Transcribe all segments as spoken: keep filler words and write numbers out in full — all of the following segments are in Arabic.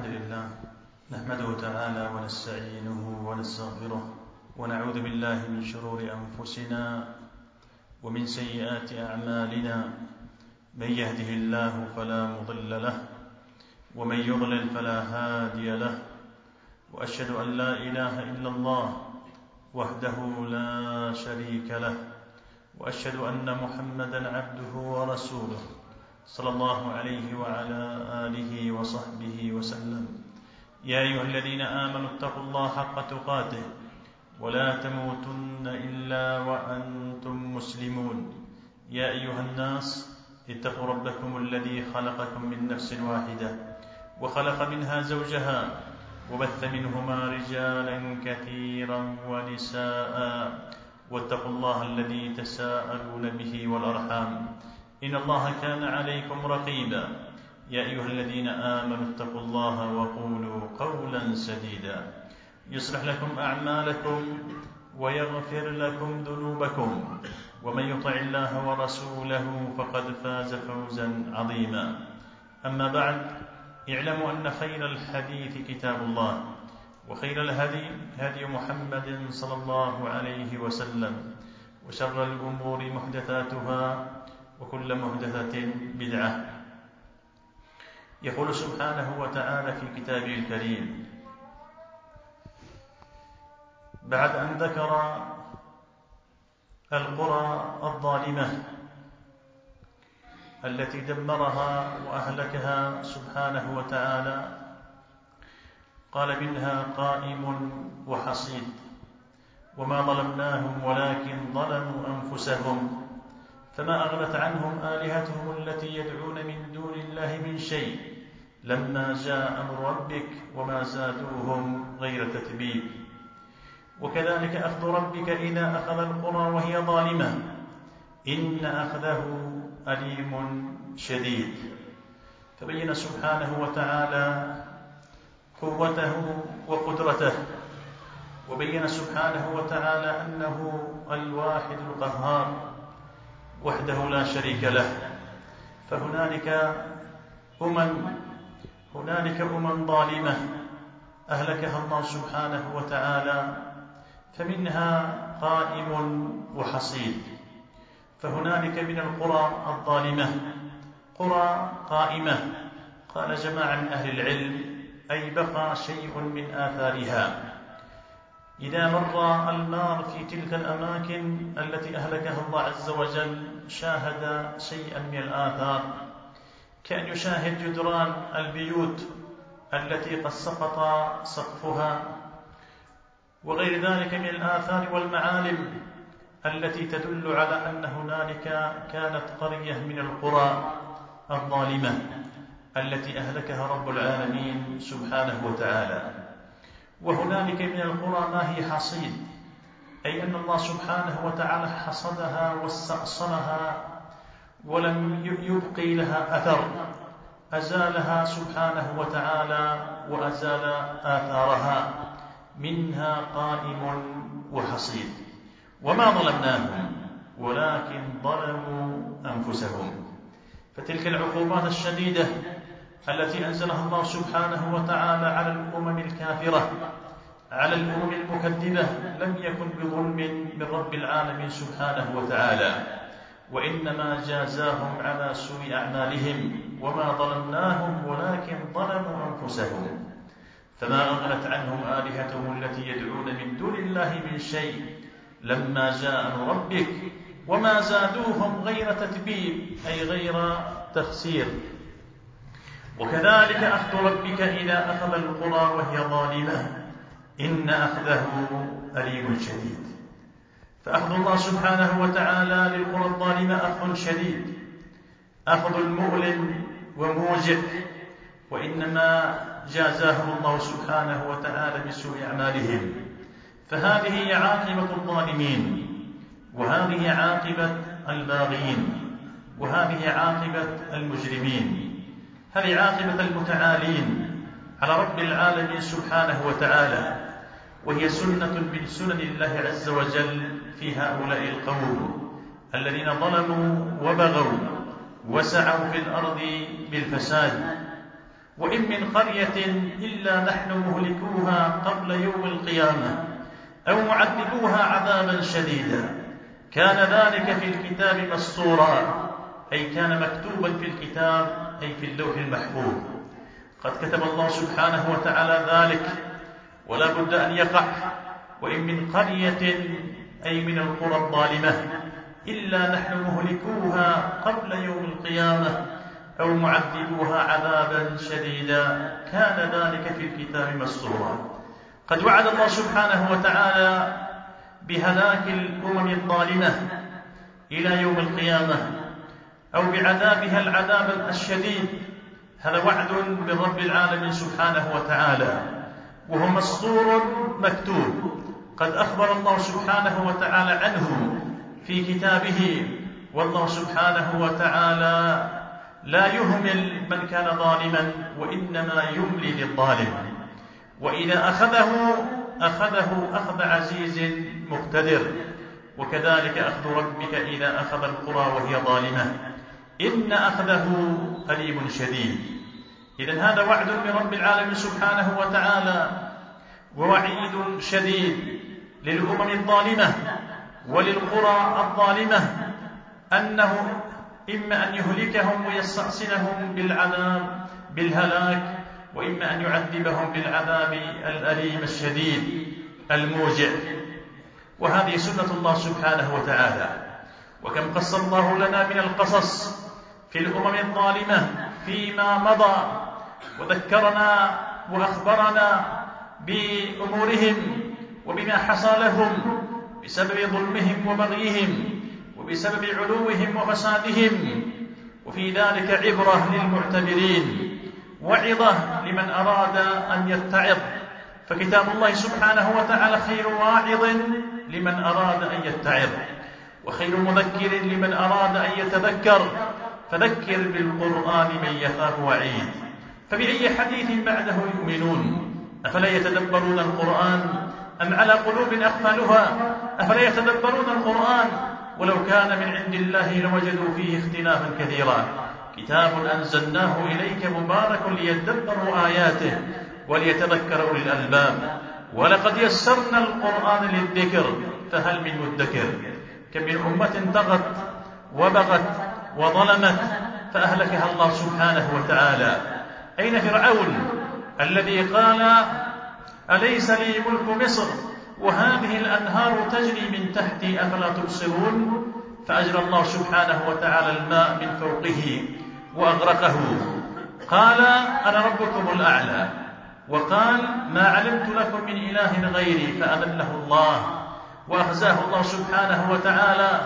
لله نحمده تعالى ونستعينه ونستغفره ونعوذ بالله من شرور أنفسنا ومن سيئات أعمالنا. من يهده الله فلا مضل له ومن يضلل فلا هادي له، وأشهد أن لا إله إلا الله وحده لا شريك له، وأشهد أن محمدا عبده ورسوله صلى الله عليه وعلى آله وصحبه وسلم. يا أيها الذين آمنوا اتقوا الله حق تقاته ولا تموتن إلا وأنتم مسلمون. يا أيها الناس اتقوا ربكم الذي خلقكم من نفس واحدة وخلق منها زوجها وبث منهما رجالا كثيرا ونساء، واتقوا الله الذي تساءلون به والأرحام إن الله كان عليكم رقيبا. يا أيها الذين آمنوا اتقوا الله وقولوا قولا سديدا يصلح لكم أعمالكم ويغفر لكم ذنوبكم، ومن يطع الله ورسوله فقد فاز فوزا عظيما. أما بعد، اعلموا أن خير الحديث كتاب الله، وخير الهدي هدي محمد صلى الله عليه وسلم، وشر الأمور محدثاتها وكل محدثة بدعة. يقول سبحانه وتعالى في كتابه الكريم بعد أن ذكر القرى الظالمة التي دمرها وأهلكها سبحانه وتعالى، قال منها قائم وحصيد، وما ظلمناهم ولكن ظلموا أنفسهم، فما أغنت عنهم آلهتهم التي يدعون من دون الله من شيء لما جاء أمر ربك وما زادوهم غير تتبيب. وكذلك أخذ ربك إذا أخذ القرى وهي ظالمة إن أخذه أليم شديد. فبين سبحانه وتعالى قوته وقدرته، وبين سبحانه وتعالى أنه الواحد القهار وحده لا شريك له. فهنالك أمم هنالك أمم ظالمة أهلكها الله سبحانه وتعالى، فمنها قائم وحصيد. فهنالك من القرى الظالمة قرى قائمة، قال جماعة من أهل العلم أي بقى شيء من آثارها. إذا مر المار في تلك الأماكن التي أهلكها الله عز وجل شاهد شيئا من الآثار، كأن يشاهد جدران البيوت التي قد سقط سقفها، وغير ذلك من الآثار والمعالم التي تدل على أن هنالك كانت قرية من القرى الظالمة التي أهلكها رب العالمين سبحانه وتعالى. وهنالك من القرى ما هي حصيد، أي أن الله سبحانه وتعالى حصدها واستأصلها ولم يبقي لها أثر، أزالها سبحانه وتعالى وأزال آثارها، منها قائم وحصيد. وما ظلمناهم ولكن ظلموا أنفسهم. فتلك العقوبات الشديدة التي أنزلها الله سبحانه وتعالى على الأمم الكافرة، على الأمم المكذبة، لم يكن بظلم من رب العالمين سبحانه وتعالى، وإنما جازاهم على سوء أعمالهم. وما ظلمناهم ولكن ظلموا أنفسهم، فما أغنت عنهم آلهتهم التي يدعون من دون الله من شيء لما جاء أمر ربك وما زادوهم غير تتبيب، أي غير تخسير. وكذلك أخذ ربك إذا أخذ القرى وهي ظالمة إن أخذه أليم شديد. فأخذ الله سبحانه وتعالى للقرى الظالمة أخذ شديد، أخذ المؤلم وموجع، وإنما جازاهم الله سبحانه وتعالى بسوء أعمالهم. فهذه هي عاقبة الظالمين، وهذه عاقبة الباغين، وهذه عاقبة المجرمين. هذه عاقبة المتعالين على رب العالمين سبحانه وتعالى، وهي سنة من سنن الله عز وجل في هؤلاء القوم الذين ظلموا وبغوا وسعوا في الأرض بالفساد. وإن من قرية إلا نحن مهلكوها قبل يوم القيامة أو معذبوها عذابا شديدا كان ذلك في الكتاب مسطورا، أي كان مكتوبا في الكتاب، أي في اللوح المحفوظ. قد كتب الله سبحانه وتعالى ذلك ولا بد أن يقع. وإن من قرية أي من القرى الظالمة إلا نحن مهلكوها قبل يوم القيامة أو معذبوها عذابا شديدا كان ذلك في الكتاب مسطورا. قد وعد الله سبحانه وتعالى بهلاك الأمم الظالمة إلى يوم القيامة أو بعذابها العذاب الشديد، هذا وعد من رب العالمين سبحانه وتعالى، وهو مسطور مكتوب. قد أخبر الله سبحانه وتعالى عنه في كتابه، والله سبحانه وتعالى لا يهمل من كان ظالما وإنما يملي للظالم، وإذا أخذه أخذه أخذ عزيز مقتدر، وكذلك أخذ ربك إذا أخذ القرى وهي ظالمة إن أخذه أليم شديد. إذن هذا وعد من رب العالمين سبحانه وتعالى ووعيد شديد للأمم الظالمة وللقرى الظالمة، أنه إما أن يهلكهم ويستأصلهم بالعذاب بالهلاك، وإما أن يعذبهم بالعذاب الأليم الشديد الموجع. وهذه سنة الله سبحانه وتعالى. وكم قص الله لنا من القصص في الأمم الظالمة فيما مضى، وذكرنا وأخبرنا بأمورهم وبما حصل لهم بسبب ظلمهم وبغيهم وبسبب علوهم وفسادهم، وفي ذلك عبرة للمعتبرين وعظة لمن أراد أن يتعظ. فكتاب الله سبحانه وتعالى خير واعظ لمن أراد أن يتعظ، وخير مذكر لمن أراد أن يتذكر، فذكر بالقرآن من يخاف وعيد. فبأي حديث بعده يؤمنون؟ أفلا يتدبرون القرآن أم على قلوب أقفالها؟ أفلا يتدبرون القرآن؟ ولو كان من عند الله لوجدوا فيه اختلافا كثيرا. كتاب أنزلناه إليك مبارك ليدبروا آياته وليتذكر أولي الألباب. ولقد يسرنا القرآن للذكر فهل من مدكر. كم من أمة طغت وبغت وظلمت فأهلكها الله سبحانه وتعالى. أين فرعون الذي قال أليس لي ملك مصر وهذه الأنهار تجري من تحتي أفلا تبصرون؟ فأجرى الله سبحانه وتعالى الماء من فوقه وأغرقه. قال أنا ربكم الأعلى، وقال ما علمت لكم من إله غيري، فأذله الله وأخزاه الله سبحانه وتعالى،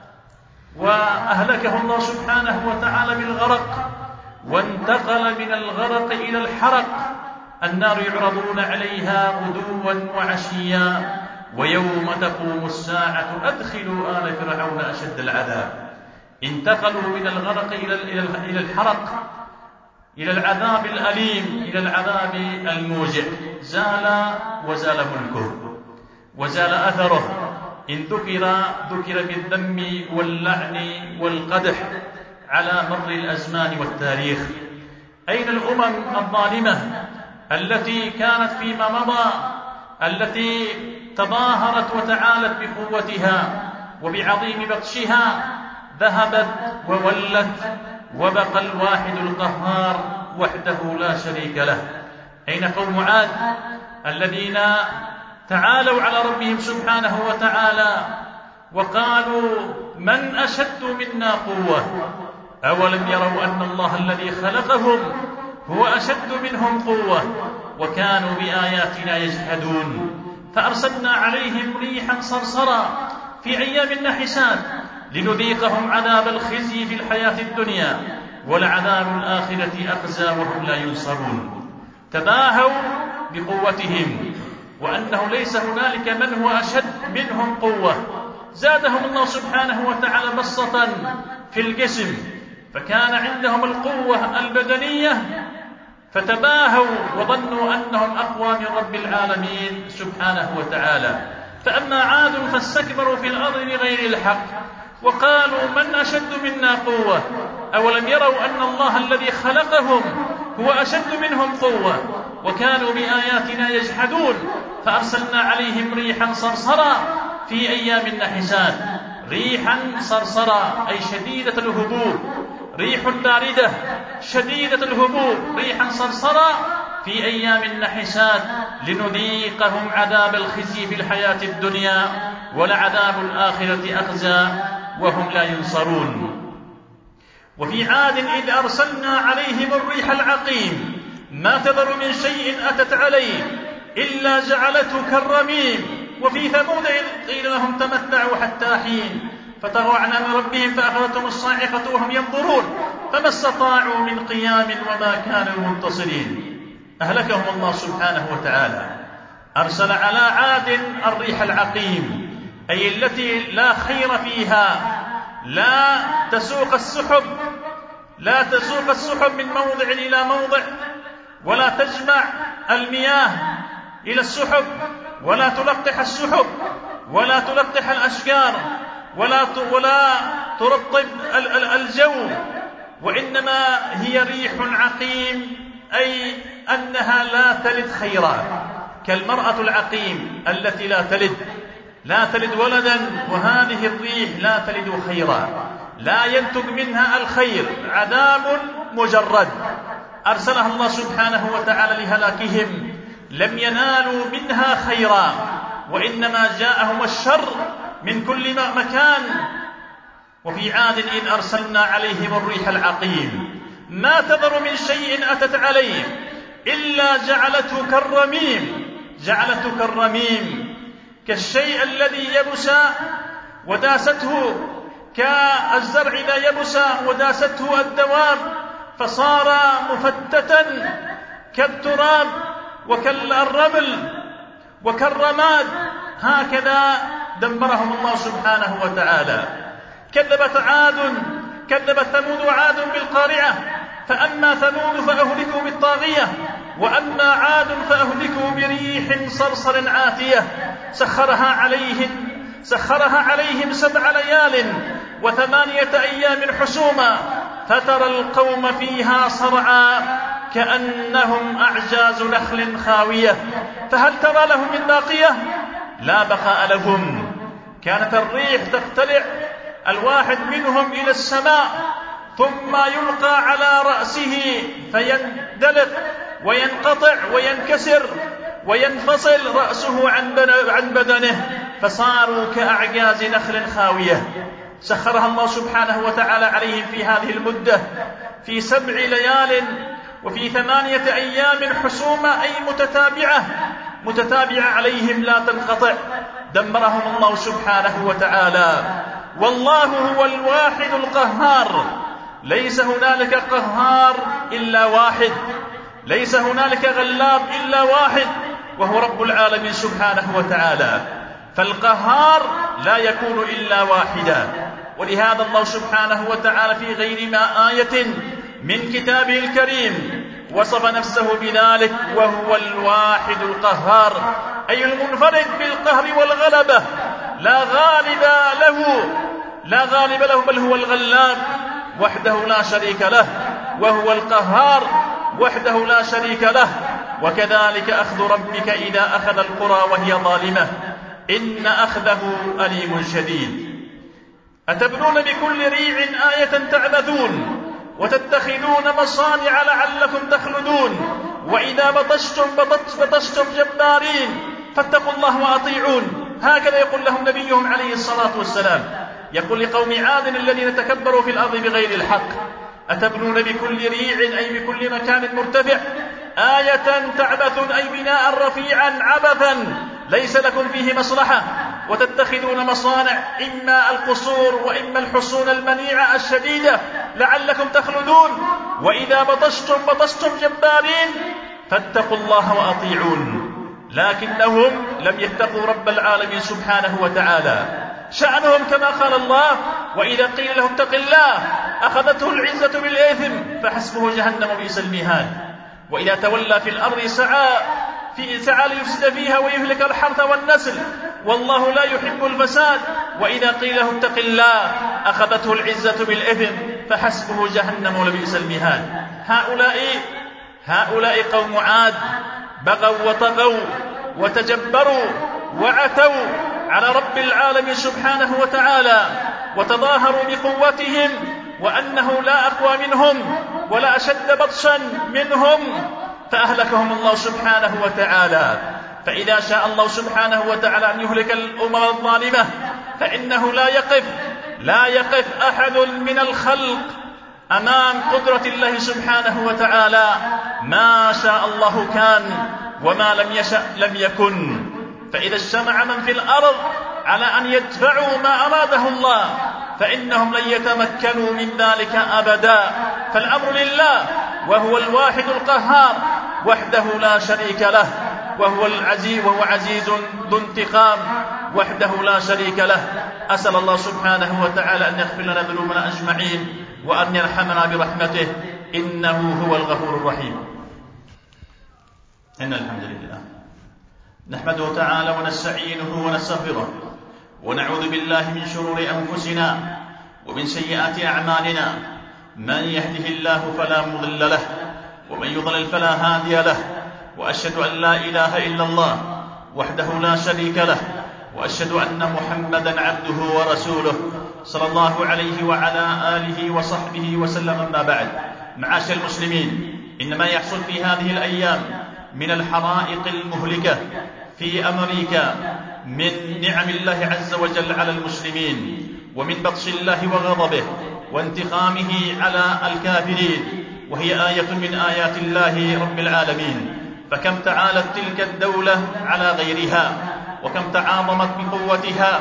وأهلكه الله سبحانه وتعالى بالغرق، وانتقل من الغرق إلى الحرق. النار يعرضون عليها غدوا وعشيا ويوم تقوم الساعة أدخلوا آل فرعون أشد العذاب. انتقلوا من الغرق إلى الحرق، إلى العذاب الأليم، إلى العذاب الموجع. زال وزال ملكه وزال أثره. إن ذكر ذكر بالذم واللعن والقدح على مر الأزمان والتاريخ. أين الأمم الظالمة التي كانت فيما مضى، التي تظاهرت وتعالت بقوتها وبعظيم بطشها؟ ذهبت وولت، وبقى الواحد القهار وحده لا شريك له. أين قوم عاد الذين تعالوا على ربهم سبحانه وتعالى وقالوا من أشد منا قوة؟ أولم يروا أن الله الذي خلقهم هو أشد منهم قوة وكانوا بآياتنا يجحدون. فأرسلنا عليهم ريحا صرصرا في أيام نحسات لنذيقهم عذاب الخزي في الحياة الدنيا ولعذاب الآخرة أخزى وهم لا ينصرون. تباهوا بقوتهم وأنه ليس هنالك من هو أشد منهم قوة. زادهم الله سبحانه وتعالى بسطا في الجسم، فكان عندهم القوة البدنية فتباهوا وظنوا أنهم أقوى من رب العالمين سبحانه وتعالى. فأما عاد فاستكبروا في الأرض بغير الحق وقالوا من أشد منا قوة؟ أولم يروا أن الله الذي خلقهم هو أشد منهم قوة وكانوا بآياتنا يجحدون فأرسلنا عليهم ريحا صرصرا في أيام نحسات. ريحا صرصرا أي شديدة الهبوب، ريح باردة شديدة الهبوب، ريحا صرصرا في أيام نحسات لنذيقهم عذاب الخزي في الحياة الدنيا ولعذاب الآخرة أخزى وهم لا ينصرون. وفي عاد إذ أرسلنا عليهم الريح العقيم ما تذر من شيء أتت عليه إلا جعلته كالرميم. وفي ثمود إذ قيل لهم تمتعوا حتى حين فطغوا عن أمر ربهم فأخذتهم الصاعقة وهم ينظرون فما استطاعوا من قيام وما كانوا منتصرين. أهلكهم الله سبحانه وتعالى. أرسل على عاد الريح العقيم أي التي لا خير فيها، لا تسوق السحب لا تسوق السحب من موضع إلى موضع، ولا تجمع المياه إلى السحب، ولا تلقح السحب، ولا تلقح الأشجار، ولا ولا ترطب الجو، وإنما هي ريح عقيم أي أنها لا تلد خيرا، كالمرأة العقيم التي لا تلد لا تلد ولدا، وهذه الريح لا تلد خيرا، لا ينتج منها الخير، عذاب مجرد. أرسلها الله سبحانه وتعالى لهلاكهم، لم ينالوا منها خيرا وإنما جاءهم الشر من كل مكان. وفي عاد إذ أرسلنا عليهم الريح العقيم ما تذر من شيء أتت عليه إلا جعلته كالرميم. جعلته كالرميم كالشيء الذي يبس وداسته، كالزرع إذا يبس وداسته الدواب فصار مفتتا كالتراب وكالرمل وكالرماد، هكذا دمرهم الله سبحانه وتعالى. كذبت عاد كذبت ثمود وعاد بالقارعة، فأما ثمود فأهلكوا بالطاغية، وأما عاد فأهلكوا بريح صرصر عاتية سخرها عليهم سخرها عليهم سبع ليال وثمانية أيام حسوما فترى القوم فيها صرعا كأنهم أعجاز نخل خاوية فهل ترى لهم من باقية؟ لا بقاء لهم. كانت الريح تقتلع الواحد منهم إلى السماء ثم يلقى على رأسه فيندلق وينقطع وينكسر وينفصل رأسه عن بدنه فصاروا كأعجاز نخل خاوية. سخرها الله سبحانه وتعالى عليهم في هذه المدة في سبع ليال وفي ثمانية أيام حسومة أي متتابعة متتابعة عليهم لا تنقطع. دمرهم الله سبحانه وتعالى. والله هو الواحد القهار، ليس هنالك قهار إلا واحد، ليس هنالك غلاب إلا واحد وهو رب العالمين سبحانه وتعالى. فالقهار لا يكون إلا واحدا. ولهذا الله سبحانه وتعالى في غير ما آية من كتابه الكريم وصف نفسه بذلك وهو الواحد القهار أي المنفرد بالقهر والغلبة، لا غالب له لا غالب له بل هو الغلاب وحده لا شريك له، وهو القهار وحده لا شريك له. وكذلك أخذ ربك إذا أخذ القرى وهي ظالمة إن أخذه أليم شديد. أتبنون بكل ريع آية تعبثون وتتخذون مصانع لعلكم تخلدون وإذا بطشتم بطشتم جبارين فاتقوا الله وأطيعون. هكذا يقول لهم نبيهم عليه الصلاة والسلام، يقول لقوم عاد الذين تكبروا في الأرض بغير الحق أتبنون بكل ريع أي بكل مكان مرتفع آية تعبث أي بناء رفيعا عبثا ليس لكم فيه مصلحة وتتخذون مصانع إما القصور وإما الحصون المنيعة الشديدة لعلكم تخلدون وإذا بطشتم بطشتم جبارين فاتقوا الله وأطيعون. لكنهم لم يتقوا رب العالمين سبحانه وتعالى. شأنهم كما قال الله وإذا قيل له اتق الله أخذته العزة بالإثم فحسبه جهنم بئس المهاد. وإذا تولى في الأرض سعى في سعى ليفسد فيها ويهلك الحرث والنسل والله لا يحب الفساد. وإذا قيل له اتق الله أخذته العزة بالإثم فحسبه جهنم ولبئس المهاد. هؤلاء هؤلاء قوم عاد بغوا وطغوا وتجبروا وعتوا على رب العالمين سبحانه وتعالى، وتظاهروا بقوتهم وأنه لا أقوى منهم ولا أشد بطشا منهم، فأهلكهم الله سبحانه وتعالى. فإذا شاء الله سبحانه وتعالى أن يهلك الأمم الظالمة فإنه لا يقف لا يقف أحد من الخلق أمام قدرة الله سبحانه وتعالى. ما شاء الله كان وما لم يشأ لم يكن. فإذا اجتمع من في الأرض على أن يدفعوا ما أراده الله فإنهم لن يتمكنوا من ذلك أبدا. فالأمر لله، وهو الواحد القهار وحده لا شريك له، وهو العزيز وهو عزيز ذو انتقام وحده لا شريك له. أسأل الله سبحانه وتعالى أن يغفر لنا ذنوبنا أجمعين وأن يرحمنا برحمته، إنه هو الغفور الرحيم. إن الحمد لله نحمده تعالى ونستعينه ونستغفره، ونعوذ بالله من شرور أنفسنا ومن سيئات أعمالنا. من يهده الله فلا مضل له، ومن يضلل فلا هادي له، وأشهد أن لا إله إلا الله وحده لا شريك له، وأشهد أن محمدا عبده ورسوله صلى الله عليه وعلى آله وصحبه وسلم. أما بعد، معاشر المسلمين، إن ما يحصل في هذه الأيام من الحرائق المهلكة في أمريكا من نعم الله عز وجل على المسلمين، ومن بطش الله وغضبه وانتقامه على الكافرين، وهي آية من آيات الله رب العالمين. فكم تعالت تلك الدولة على غيرها، وكم تعاظمت بقوتها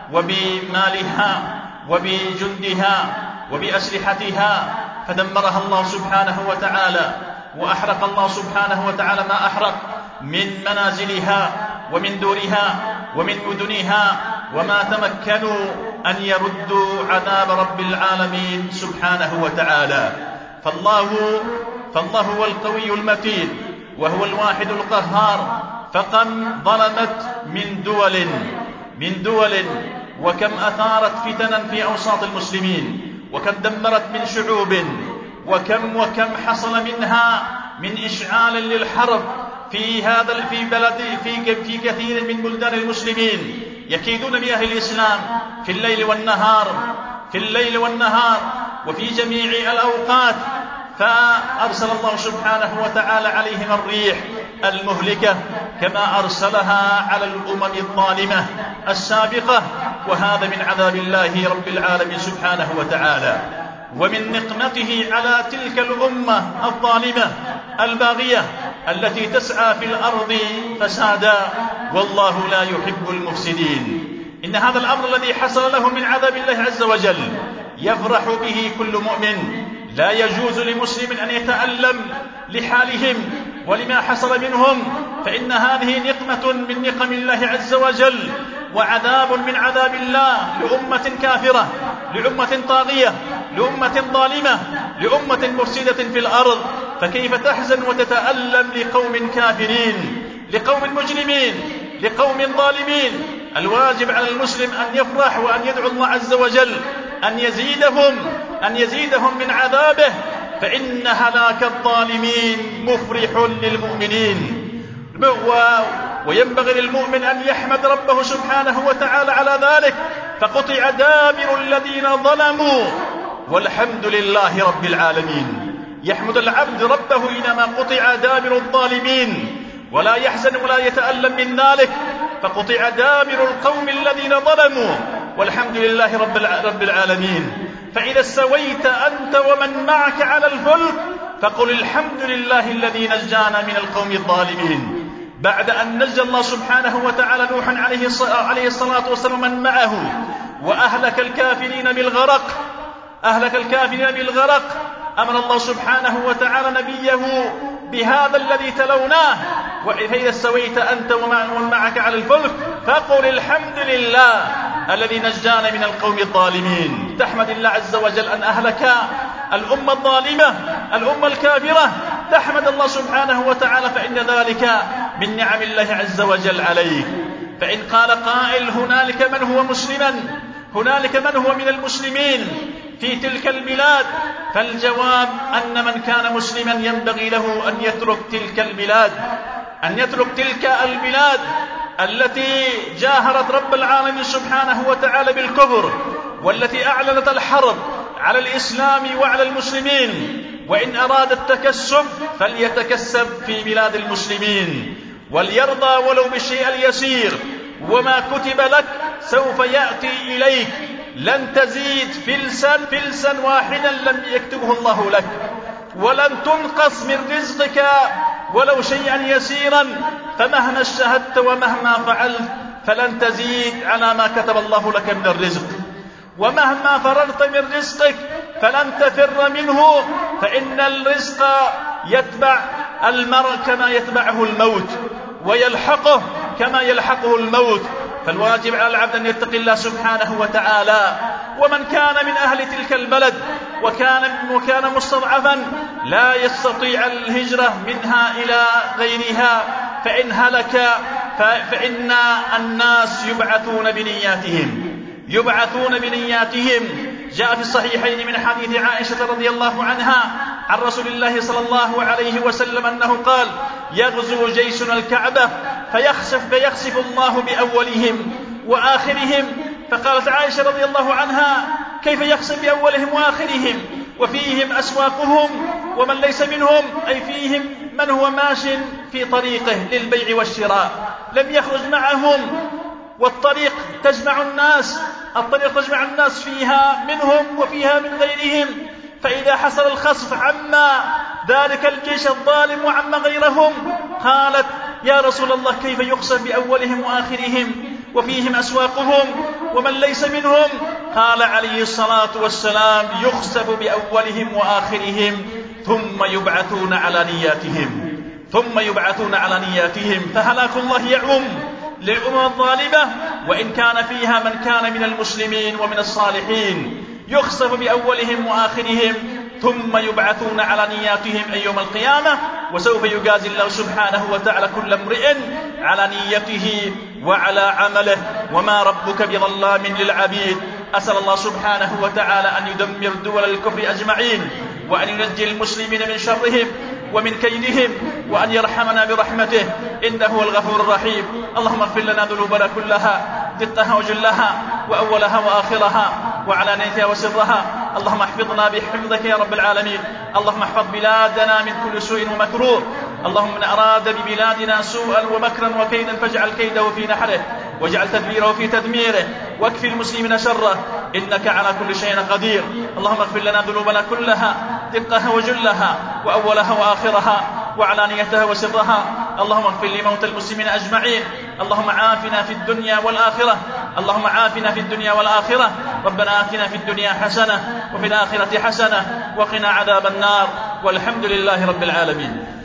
وبمالها وبجندها وبأسلحتها، فدمرها الله سبحانه وتعالى، وأحرق الله سبحانه وتعالى ما أحرق من منازلها ومن دورها ومن مدنها، وما تمكنوا أن يردوا عذاب رب العالمين سبحانه وتعالى. فالله فالله هو القوي المتين، وهو الواحد القهار. فكم ظلمت من دول من دول وكم أثارت فتنا في أوساط المسلمين، وكم دمرت من شعوب، وكم وكم حصل منها من إشعال للحرب في هذا في بلد في في كثير من بلدان المسلمين. يكيدون بأهل الإسلام في الليل والنهار في الليل والنهار وفي جميع الأوقات. فأرسل الله سبحانه وتعالى عليهم الريح المهلكة كما أرسلها على الأمم الظالمة السابقة، وهذا من عذاب الله رب العالمين سبحانه وتعالى، ومن نقمته على تلك الأمة الظالمة الباغية التي تسعى في الأرض فسادا، والله لا يحب المفسدين. إن هذا الأمر الذي حصل له من عذاب الله عز وجل يفرح به كل مؤمن. لا يجوز لمسلم أن يتألم لحالهم ولما حصل منهم، فإن هذه نقمة من نقم الله عز وجل، وعذاب من عذاب الله لأمة كافرة، لأمة طاغية، لأمة ظالمة، لأمة مفسدة في الأرض. فكيف تحزن وتتألم لقوم كافرين، لقوم مجرمين، لقوم ظالمين؟ الواجب على المسلم أن يفرح وأن يدعو الله عز وجل أن يزيدهم أن يزيدهم من عذابه، فإن هلاك الظالمين مفرح للمؤمنين. وينبغي للمؤمن أن يحمد ربه سبحانه وتعالى على ذلك. فقطع دابر الذين ظلموا والحمد لله رب العالمين. يحمد العبد ربه إنما قطع دابر الظالمين، ولا يحزن ولا يتألم من ذلك. فقطع دابر القوم الذين ظلموا والحمد لله رب العالمين. فإذا استويت أنت ومن معك على الفلك فقل الحمد لله الذي نجانا من القوم الظالمين. بعد أن نجى الله سبحانه وتعالى نوحا عليه الصلاة والسلام من معه، وأهلك الكافرين بالغرق أهلك الكافرين بالغرق أمر الله سبحانه وتعالى نبيه بهذا الذي تلوناه: وإذا استويت أنت ومن معك على الفلك فقل الحمد لله الذي نجانا من القوم الظالمين. تحمد الله عز وجل أن أهلك الأمة الظالمة، الأمة الكافرة، تحمد الله سبحانه وتعالى، فإن ذلك من نعم الله عز وجل عليك. فإن قال قائل: هنالك من هو مسلما، هنالك من هو من المسلمين في تلك البلاد فالجواب أن من كان مسلما ينبغي له أن يترك تلك البلاد أن يترك تلك البلاد التي جاهرت رب العالمين سبحانه وتعالى بالكفر، والتي أعلنت الحرب على الإسلام وعلى المسلمين. وإن أراد التكسب فليتكسب في بلاد المسلمين، وليرضى ولو بالشيء اليسير، وما كتب لك سوف يأتي إليك، لن تزيد فلسا فلسا واحدا لم يكتبه الله لك، ولن تنقص من رزقك ولو شيئا يسيرا، فمهما اجتهدت ومهما فعلت فلن تزيد على ما كتب الله لك من الرزق. ومهما فررت من رزقك فلن تفر منه، فإن الرزق يتبع المرء كما يتبعه الموت، ويلحقه كما يلحقه الموت. فالواجب على العبد أن يتقي الله سبحانه وتعالى. ومن كان من أهل تلك البلد وكان, وكان مستضعفا لا يستطيع الهجرة منها إلى غيرها، فإن هلك فإن الناس يبعثون بنياتهم يبعثون بنياتهم. جاء في الصحيحين من حديث عائشة رضي الله عنها عن رسول الله صلى الله عليه وسلم أنه قال: يغزو جيشنا الكعبة فيخسف, فيخسف الله بأولهم وآخرهم. فقالت عائشة رضي الله عنها: كيف يخسف بأولهم وآخرهم وفيهم أسواقهم ومن ليس منهم، أي فيهم من هو ماش في طريقه للبيع والشراء لم يخرج معهم، والطريق تجمع الناس الطريق تجمع الناس فيها منهم وفيها من غيرهم. فإذا حصل الخسف عما ذلك الجيش الظالم وعما غيرهم، قالت: يا رسول الله كيف يخسف بأولهم وآخرهم وفيهم أسواقهم ومن ليس منهم؟ قال عليه الصلاة والسلام: يخسف بأولهم وآخرهم ثم يبعثون على نياتهم ثم يبعثون على نياتهم فهلاك الله يعم للأمم الظالمة، وإن كان فيها من كان من المسلمين ومن الصالحين. يخسف بأولهم وآخرهم ثم يبعثون على نياتهم أي يوم القيامة، وسوف يجازي الله سبحانه وتعالى كل امرئ على نيته وعلى عمله، وما ربك بظلام للعبيد. أسأل الله سبحانه وتعالى أن يدمر دول الكفر أجمعين، وأن ينجي المسلمين من شرهم ومن كيدهم، وأن يرحمنا برحمته إنه هو الغفور الرحيم. اللهم اغفر لنا ذنوبنا كلها دقها وجلها وأولها وآخرها وعلانيتها وسرها. اللهم احفظنا بحفظك يا رب العالمين. اللهم احفظ بلادنا من كل سوء ومكروه. اللهم من أراد ببلادنا سوءا ومكرا وكيدا فاجعل كيده في نحره واجعل تدبيره في تدميره، واكفي المسلمين شره إنك على كل شيء قدير. اللهم اغفر لنا ذنوبنا كلها دقها وجلها وأولها وآخرها وعلانيتها وسرها. اللهم اغفر لموتى المسلمين أجمعين. اللهم عافنا في الدنيا والآخرة اللهم عافنا في الدنيا والآخرة. ربنا آتنا في الدنيا حسنة وفي الآخرة حسنة وقنا عذاب النار، والحمد لله رب العالمين.